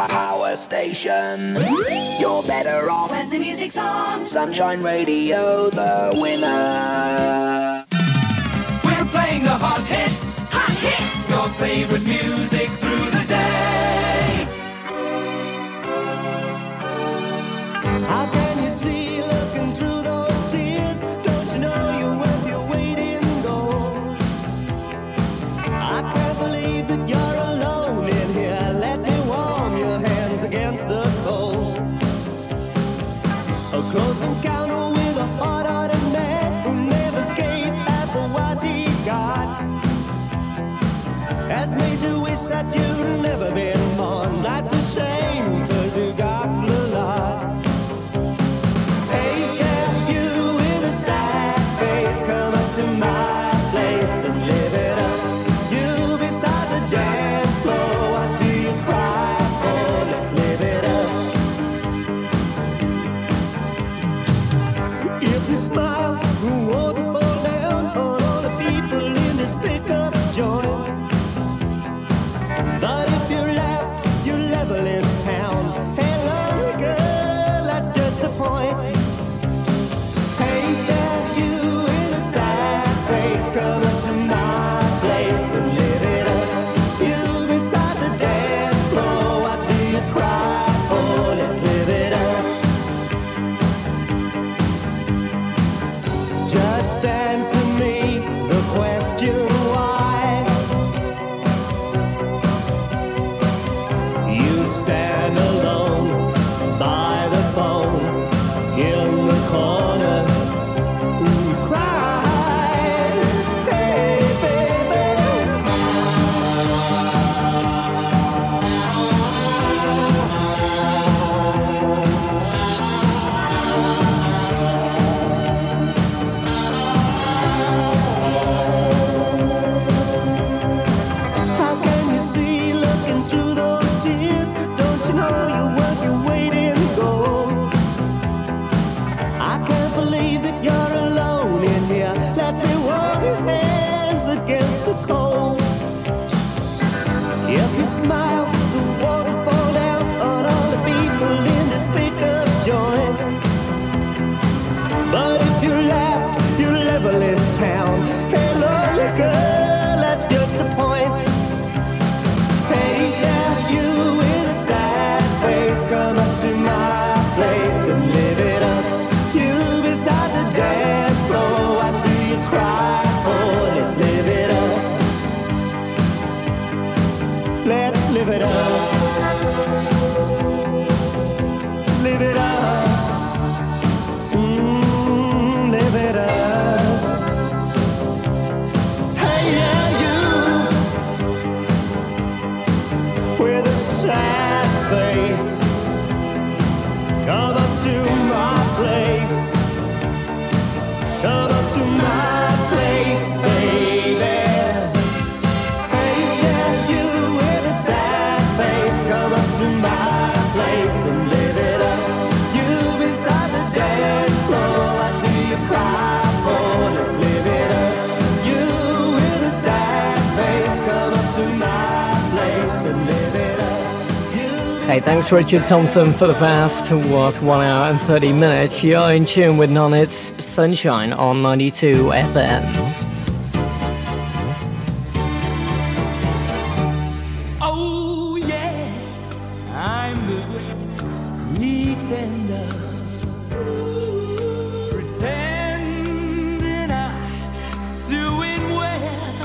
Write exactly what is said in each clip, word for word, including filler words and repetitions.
power station. You're better off when the music's on. Sunshine Radio, the winner. We're playing the hot hits. Hot hits. Your favorite music through the day. How can you see looking through those tears? Don't you know you're worth your weight in gold? I can't believe that you're alone in here. Let me warm your hands against the cold. A close encounter with a hard-hearted man who never gave half of what he got has made you wish that you'd never been born. That's a shame, 'cause you got the lot. Hey, yeah, you with a sad face, come up to my place and live it up. You beside the dance floor, what do you cry for? Let's live it up. If you smile, who won't fall down on all the people in this pickup joint? But if you laugh, you level this town. Hey, lovely girl, that's just the point. Hey, yeah, you with a sad face, come up to my place and live it up. You beside the dance floor, what do you cry for? Let's live it up. Just answer me the question why. You stand alone by the phone in the corner. You cry, hey baby. How can you see looking through those tears? Don't you know you're worth your weight in gold? I can't believe that you're alone in here. Let me warm your hands against the cold. If you smile, the walls fall down on all the people in this pickup joint. But if you laugh, you level this town. Hey, lovely girl, that's just the point. Hey, yeah, you with a sad face, come up to my place and live it up. You beside the dance floor, what do you cry for? Let's live it up. Let's live it up. Live it up. Mm, live it up. Hey, yeah, you with a sad face, come up to my place. Come up to my place, baby. Hey, yeah, you with a sad face, come up to my place and live it up. You beside the dance floor, what do you cry for? Let's live it up. You with a sad face, come up to my place and live it up. You Hey, thanks Richard Thompson for the past, what, one hour and thirty minutes. You're in tune with Non-Hits Sunshine on ninety-two F M. Oh, yes, I'm the great pretender. Pretending I'm doing well.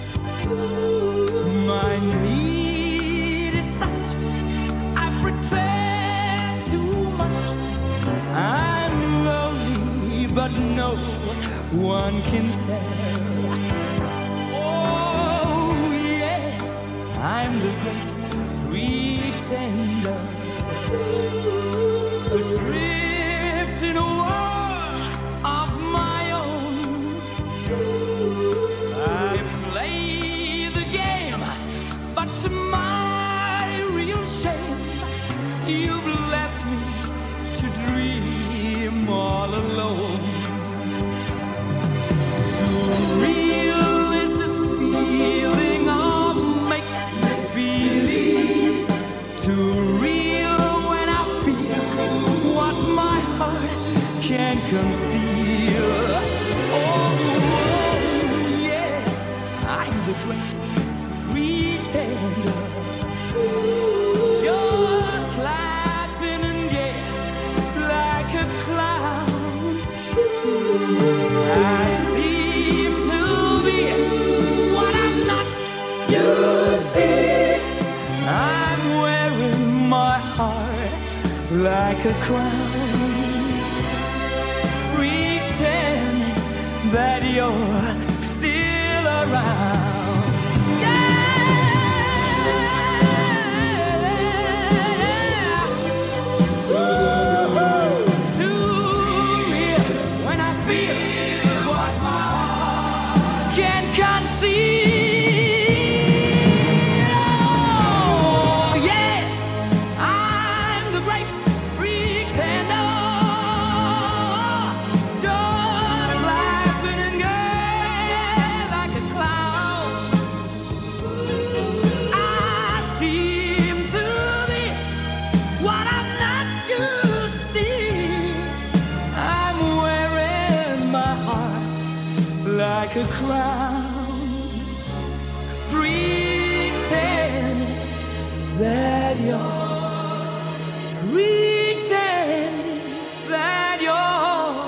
My need is such, I pretend too much. I'm lonely, but no one can tell. Oh, yes, I'm the great pretender. Adrift in a world of my own. I play the game, but to my real shame, you've left me to dream all alone. Too real is this feeling of make-believe. Too real when I feel what my heart can conceal. Oh, yes, I'm the great pretender, just laughing and gay like a clown. I seem to be what I'm not. You see, I'm wearing my heart like a crown, pretending that you're still around. Yeah. Ooh, to me, when I feel what my heart can conceive. Oh, yes, I'm the great pretender, just laughing and gay like a clown. I seem to be what I'm not, you see. I'm wearing my heart like a crown, pretending that you're, pretending that you're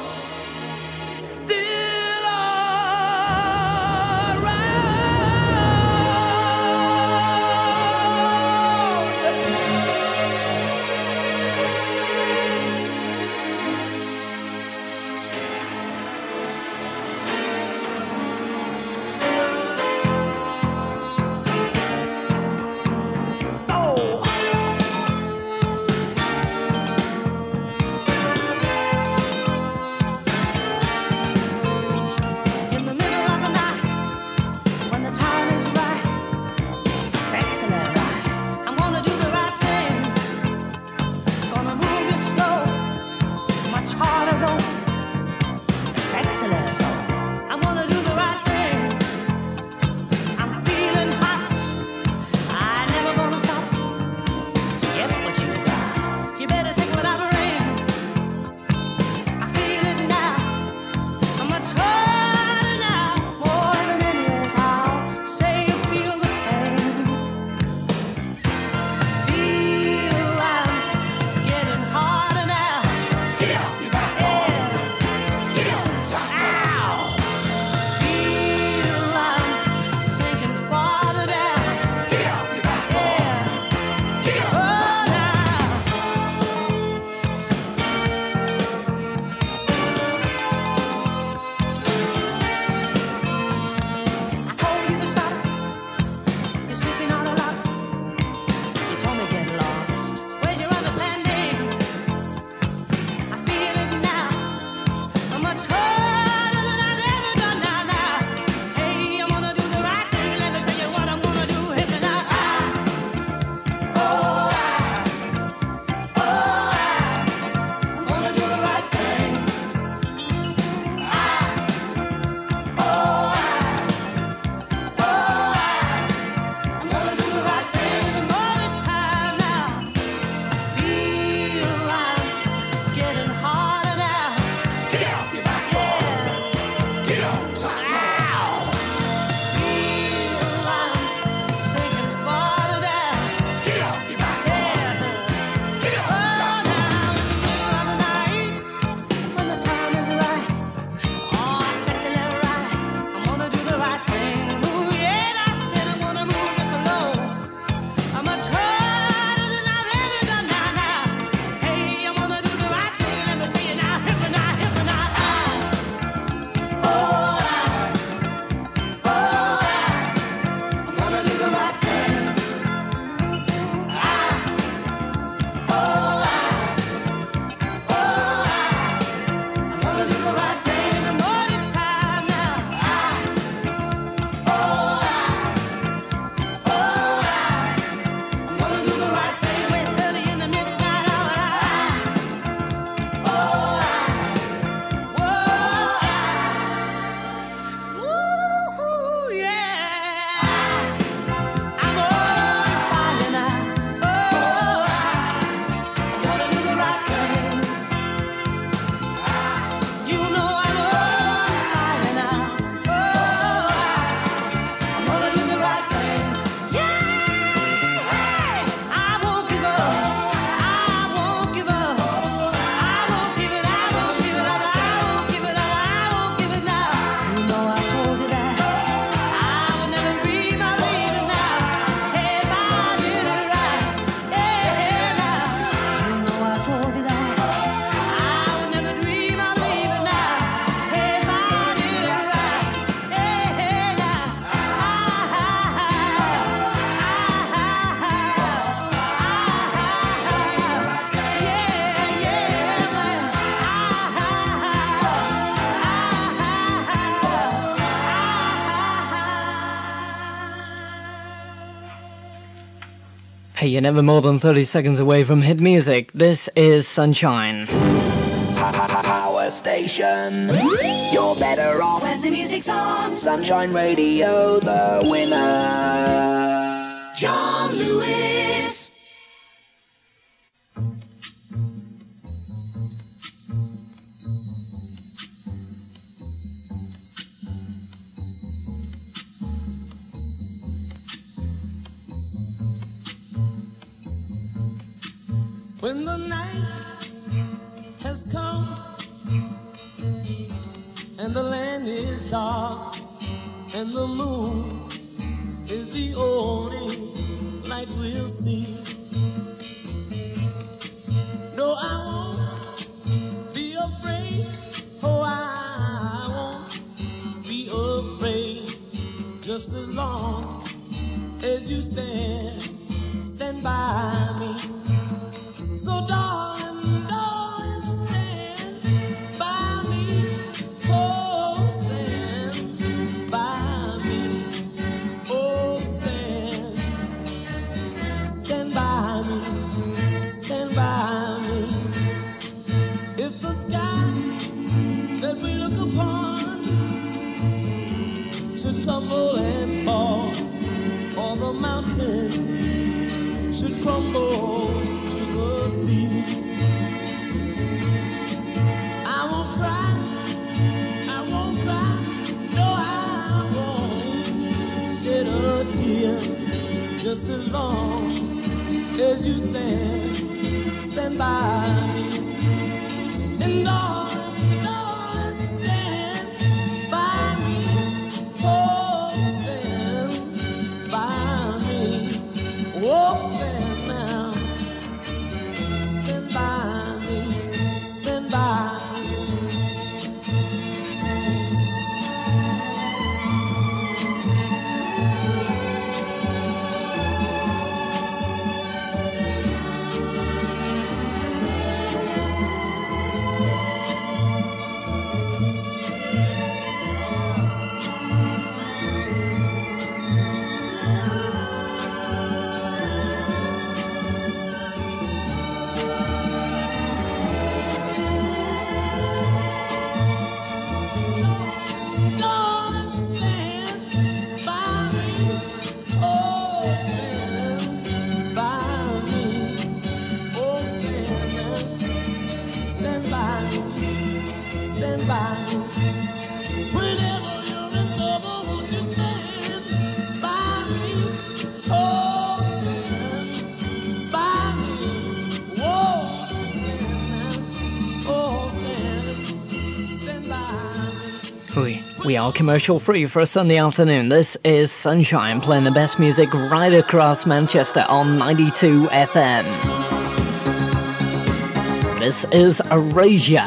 still around. Oh. Hey, you're never more than thirty seconds away from hit music. This is Sunshine. Power station. You're better off when the music's on. Sunshine Radio, the winner. John Lewis. When the night has come and the land is dark and the moon is the only light we'll see. No, I won't be afraid. Oh, I won't be afraid. Just as long as you stand, stand by me. So darling, darling, stand by me. Oh, stand by me. Oh, stand, stand by me. Stand by me. If the sky that we look upon should tumble and fall, or the mountain should crumble, see. I won't cry, I won't cry, no, I won't shed a tear. Just as long as you stand, stand by me. And darling, darling, stand by me. Oh, stand by me. Oh, stand now. We are commercial free for a Sunday afternoon. This is Sunshine, playing the best music right across Manchester on ninety-two F M. This is Erasure.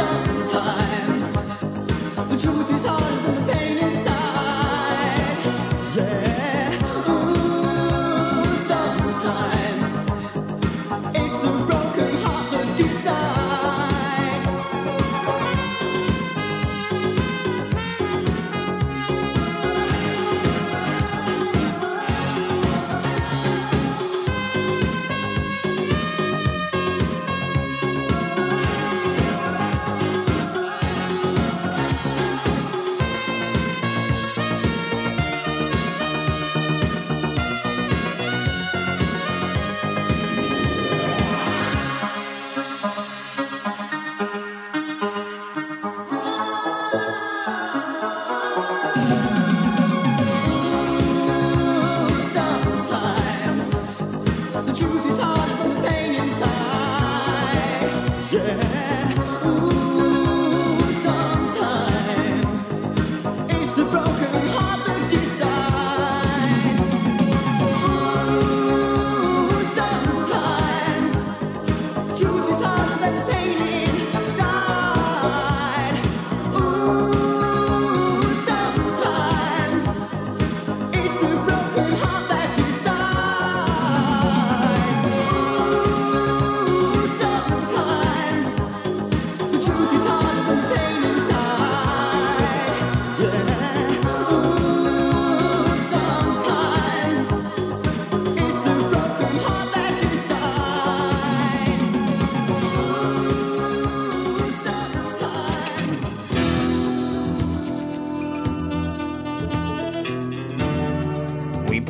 The truth is harder than the pain inside.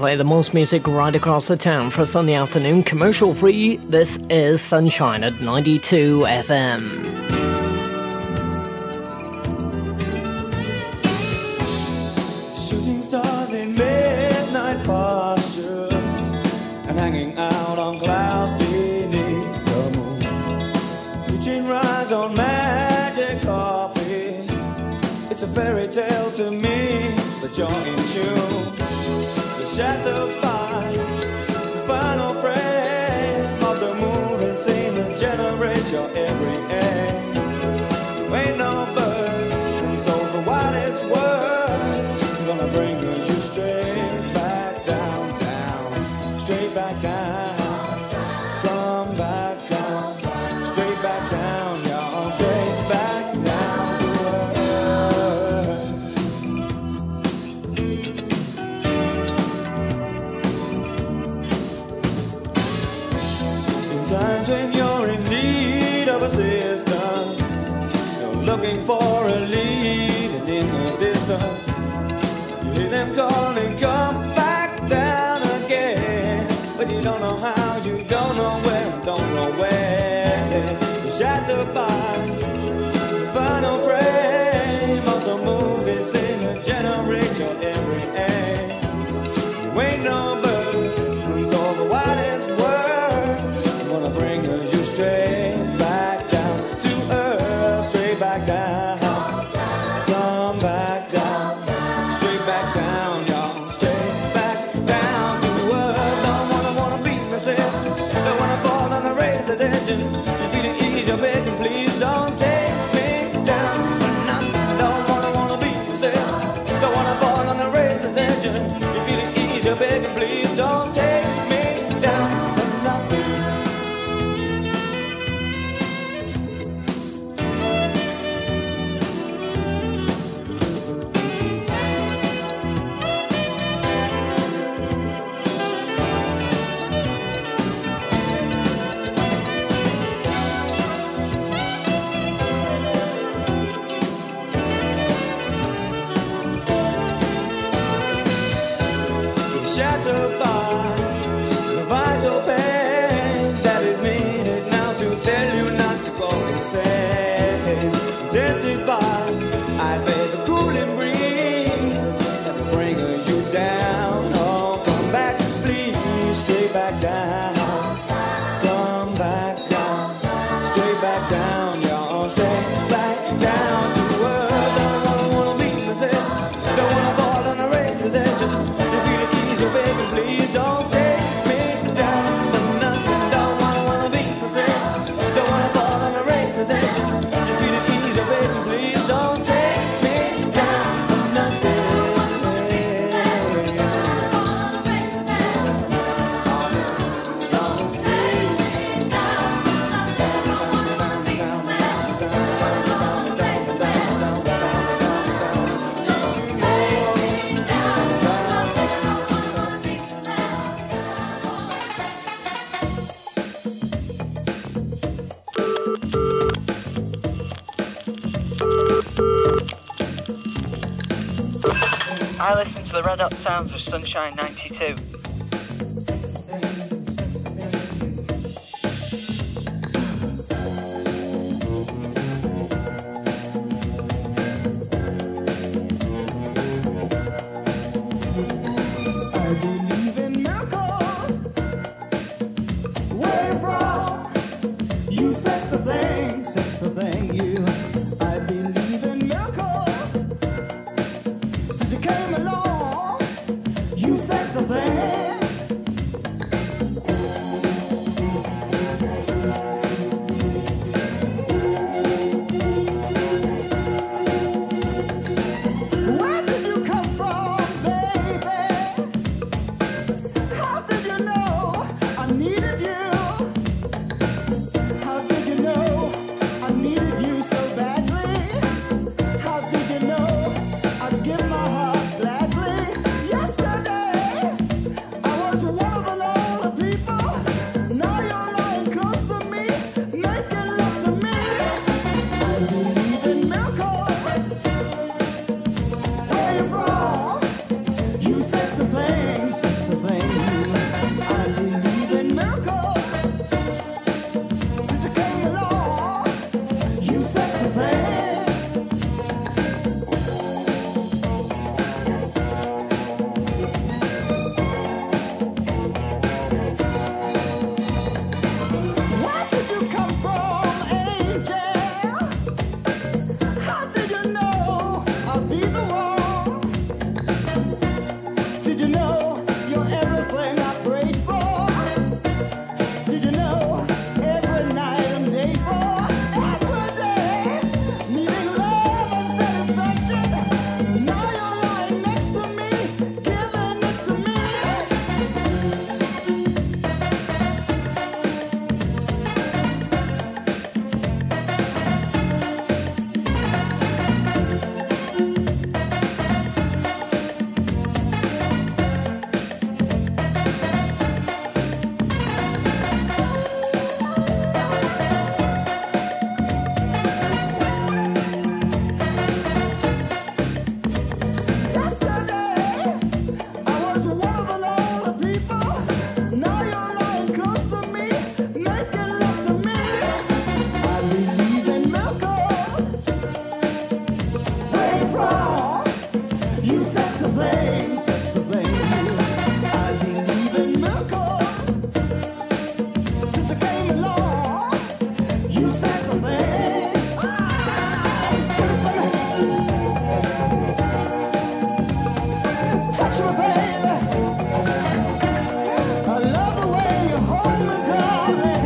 play the most music right across the town for a Sunday afternoon, commercial free. This is Sunshine at ninety-two F M. Shooting stars in midnight postures and hanging out on clouds beneath the moon, reaching rides on magic coffees. It's a fairy tale to me, but you're in tune. You're shattered by the final frame of the moving scene that generates your every aim. You ain't no bird, and so for what it's worth, I'm gonna bring you straight back down, down, straight back down, come back down, straight back down, y'all, straight back down to earth. In times when you're in need of assistance, you're looking for a lead, and in the distance you hear them calling, come back down again. But you don't know how, you don't know where, don't know where. You're shattered by the final frame of the movie scene that generates your every aim. You ain't no bird, so for what it's worth, I'm gonna bring you straight back down to earth, straight back down, come back down, straight back down, y'all, straight back down to earth. Don't wanna, wanna beat myself, don't wanna fall on the razor's edge, and you feel it ease, you're begging, please don't take me down for nothing. Don't wanna, wanna beat myself, don't wanna fall on the razor's edge, and you feel it ease, you're begging, please don't take me down for nothing. Shattered by the vital pain that is needed now to tell you not to go insane. Tempted by, I say, the cooling breeze that will bring you down. Oh, come back, please, straight back down. Come back down, straight back down, y'all, straight back down to earth. Don't wanna, wanna beat myself, don't wanna fall on the razor's edge. You're begging, please don't take me down for nothing. Don't wanna, wanna beat myself, don't wanna fall on the razor's edge. You feel it ease, you're begging, please don't take me down for nothing. I listen to the Red Hot sounds of Sunshine ninety-two. I believe in miracles. Where you from? You sex a thing, sex a thing, you. I believe in miracles. Since you came along, you sex a thing. thing, sex a thing. I believe in miracles. Since I came along, you sex a thing. Touch me, baby. I love the way you hold me, darling.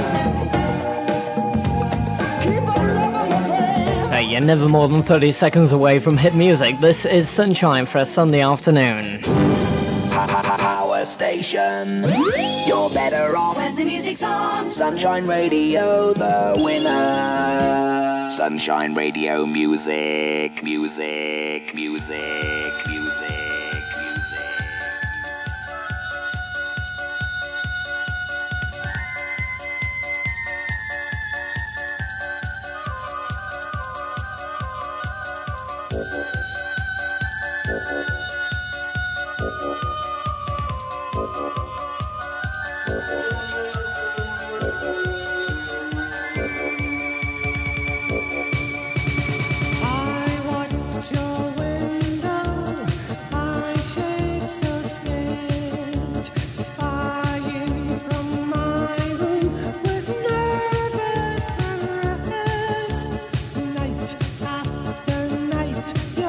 Keep on loving me, baby. Hey, you're never more than thirty seconds away from hit music. This is Sunshine for a Sunday afternoon. Power station. You're better off when the music's on. Sunshine Radio, the winner. Sunshine Radio music, music, music, music, music. I watch your window, I shake so scared, spying from my room with nervous unrest. Night after night,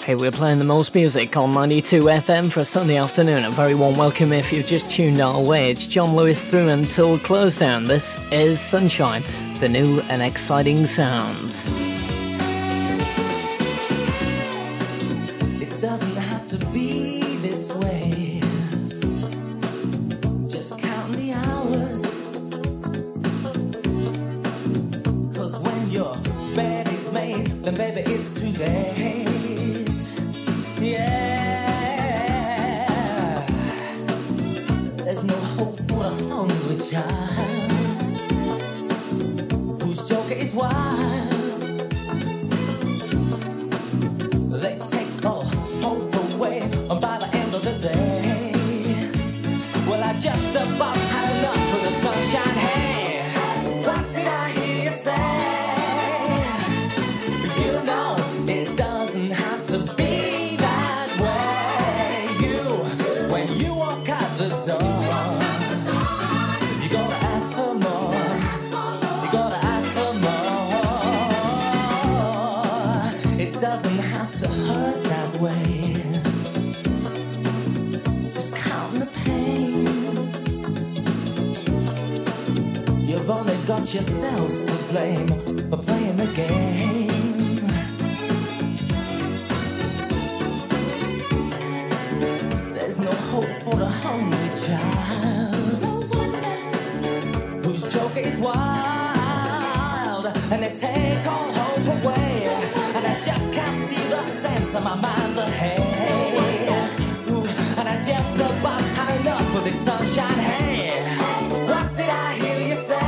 Hey, we're playing the most music on ninety-two F M for a Sunday afternoon. A very warm welcome if you've just tuned our way. It's John Lewis through until close down. This is Sunshine, the new and exciting sounds. It doesn't have to be this way. Just count the hours. 'Cause when your bed is made, then baby it's too late. Yeah, there's no hope for a hungry child whose joke is wild. They take all hope away, and by the end of the day, well, I just about had enough of the sunshine. Hey, what did I hear you say? You know it doesn't have to be. You've only got yourselves to blame for playing the game. There's no hope for the hungry child whose joke is wild, and they take all hope away, and I just can't see the sense of my mind's ahead. Ooh, and I just about had enough of this sunshine. Hey, what did I hear you say?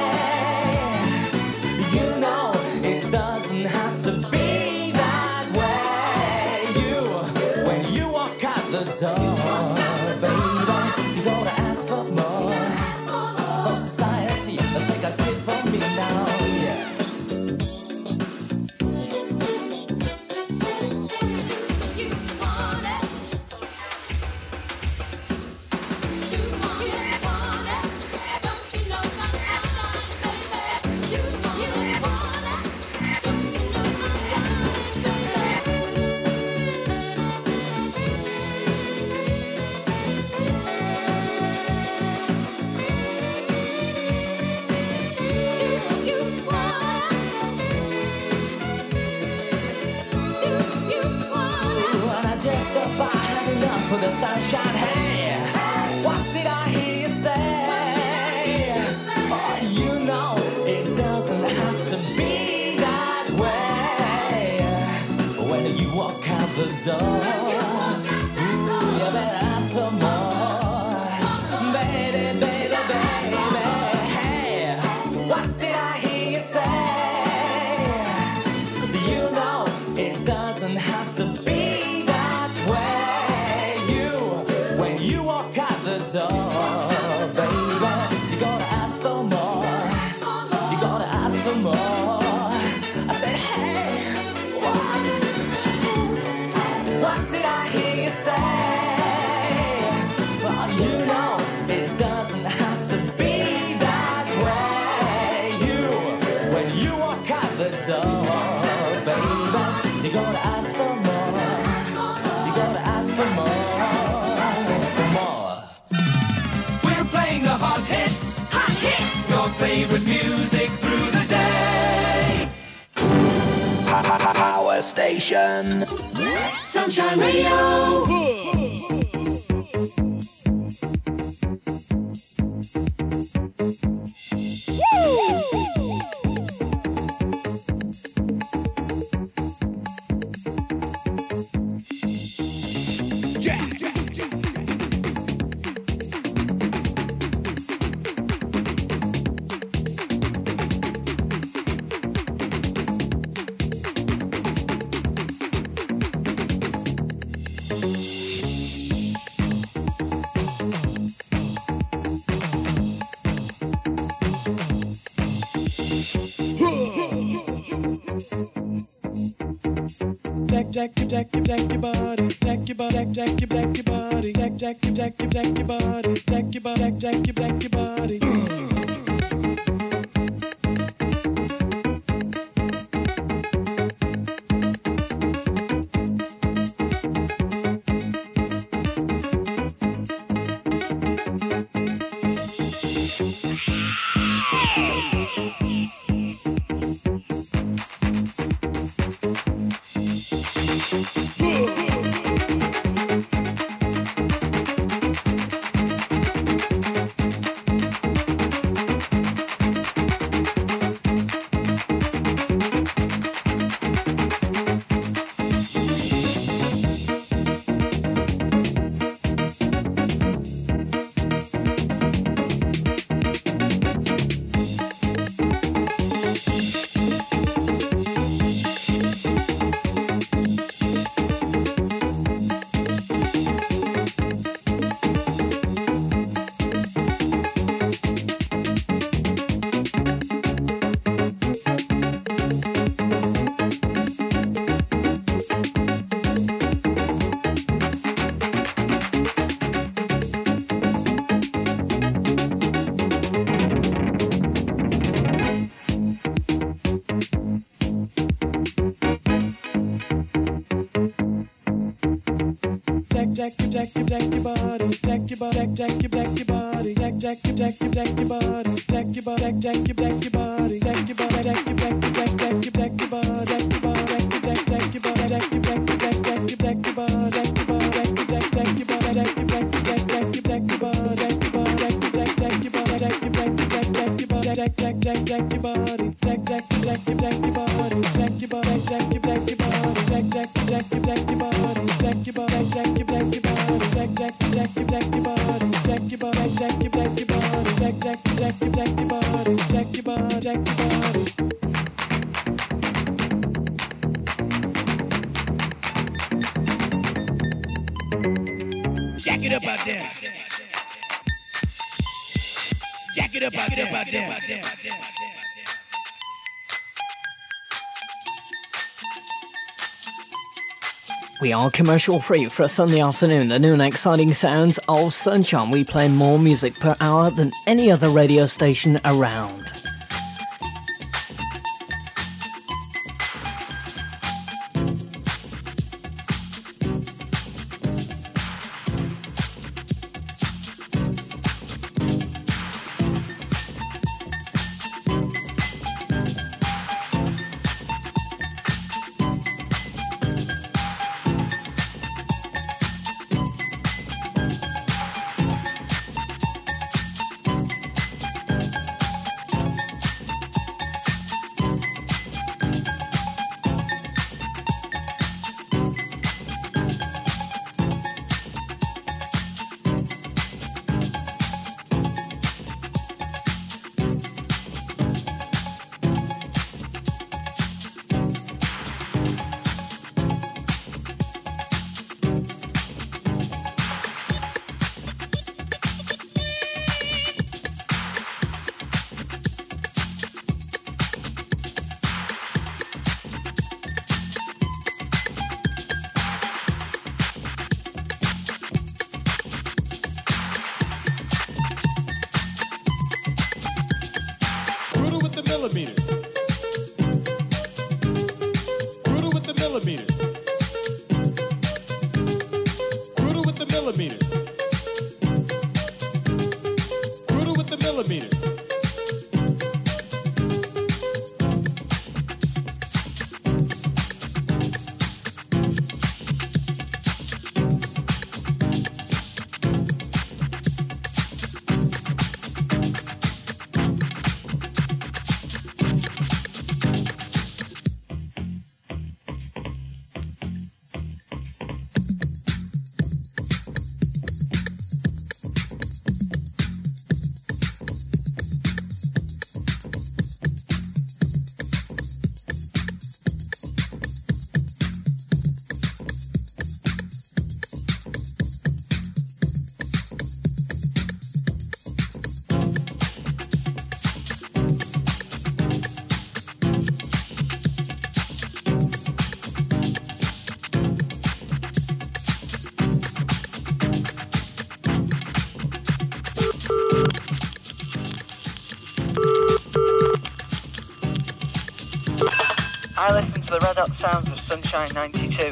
For the sunshine, hey, what did I hear you say? Oh, you know it doesn't have to be that way. When you walk out the door, ooh, you better ask for more, baby, baby, baby. Hey, what did I hear you say? You know it doesn't have to be. Door, baby, you gotta ask for more. You gotta ask for more. I said, hey, what? What did I hear you say? Well, you know it doesn't have to be that way. You, when you walk out the door, baby, you gotta ask for more. You gotta ask for more. Favorite music through the day. Power station. Sunshine Radio. jack, jack, jack, jack your body, jack your body, jack, jack, jack your body, jack, jack, jack, jack your body, jack your body, jack, jack, jack your body. jack your jack your jack your body, jack your body, jack your jack your body, jack jack your jack your jack your body, jack your body, jack jack your jack your body, jack your body, jack your jack your jack jack your jack your body, jack your body, jack jack your body, jack your jack your jack jack your jack your body, jack your body, jack your jack jack your body, jack your jack your jack jack your jack your body, jack your body, jack your jack jack your body, jack your jack your jack jack your body, jack jack jack jack your body, jack jack your jack your jack your body, jack your body, jack your jack your body, jack jack your jack your jack your body, jack your body, jack your jack your body, jack jack your jack your jack your body, jack your body, jack your jack your body, jack jack your jack your jack your body, jack your body, jack your body. Jack it up out there. Jack it up out there, out there, out there. We are commercial free for a Sunday afternoon. The new and exciting sounds of Sunshine. We play more music per hour than any other radio station around. I listen to the Red Hot sounds of Sunshine ninety-two.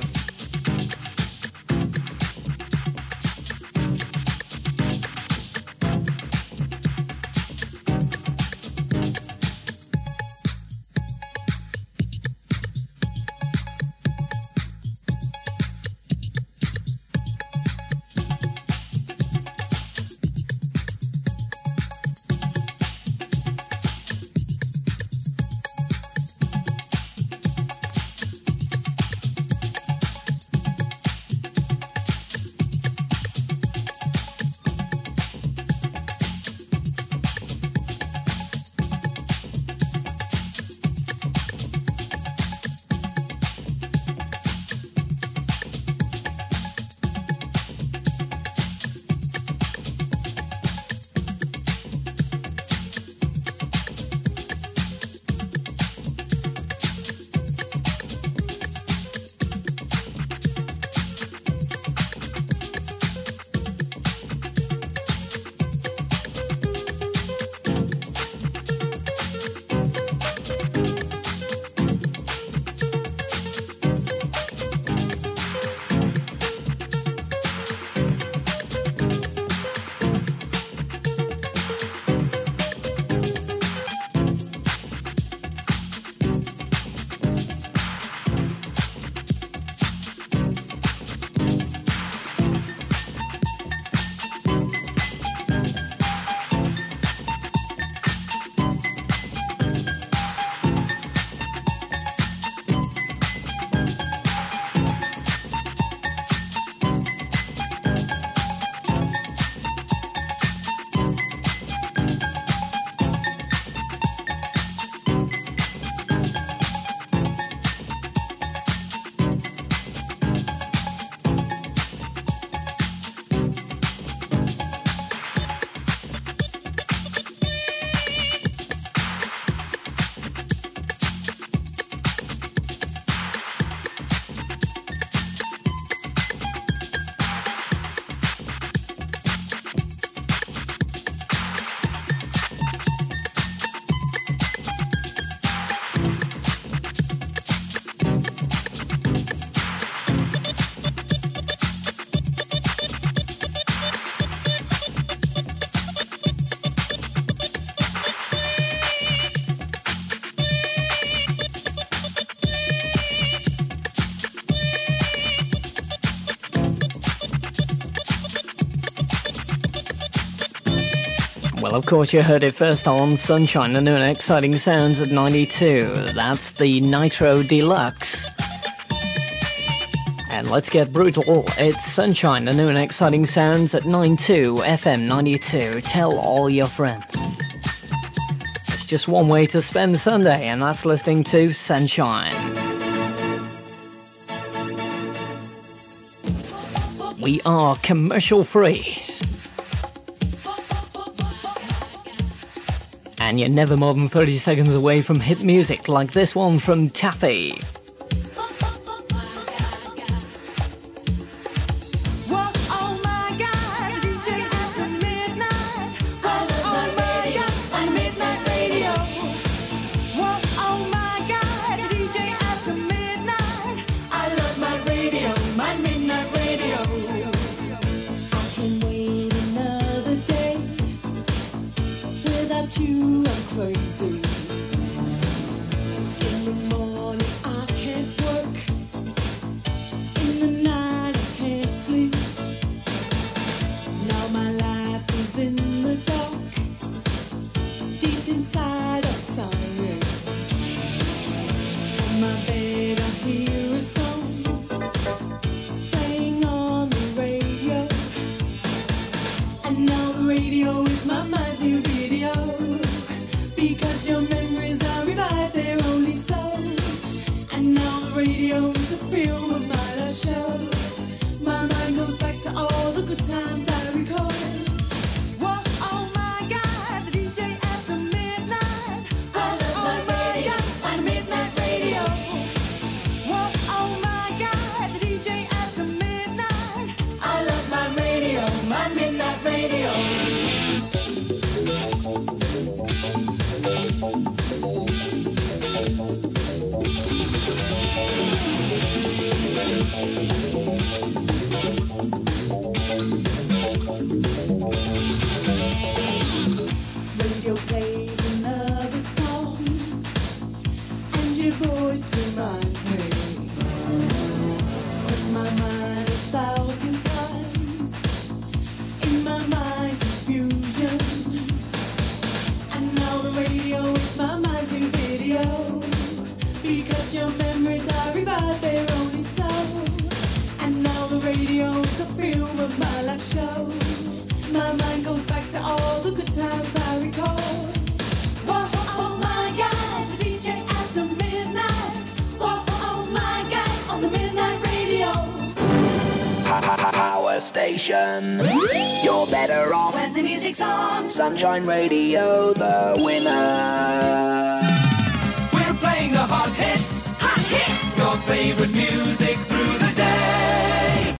Well, of course, you heard it first on Sunshine, the new and exciting sounds at ninety-two. That's the Nitro Deluxe. And let's get brutal. It's Sunshine, the new and exciting sounds at ninety-two F M ninety-two. Tell all your friends. It's just one way to spend Sunday, and that's listening to Sunshine. We are commercial free. And you're never more than thirty seconds away from hit music like this one from Taffy. Station. You're better off when the music's on. Sunshine Radio, the winner. We're playing the hot hits, hot hits. Your favorite music.